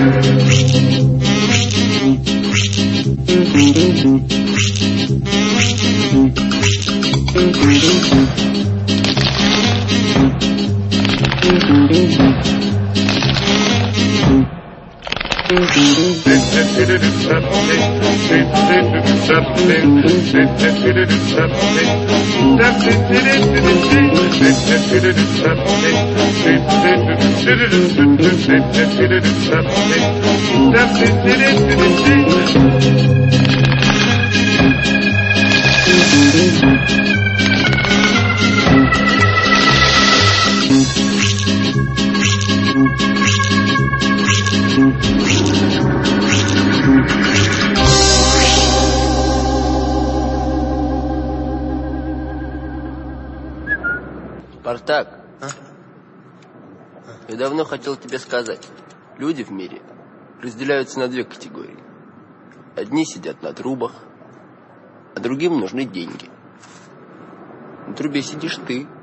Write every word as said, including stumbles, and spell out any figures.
Спартак, а? Я давно хотел тебе сказать. Люди в мире разделяются на две категории. Одни сидят на трубах, а другим нужны деньги. На трубе сидишь ты,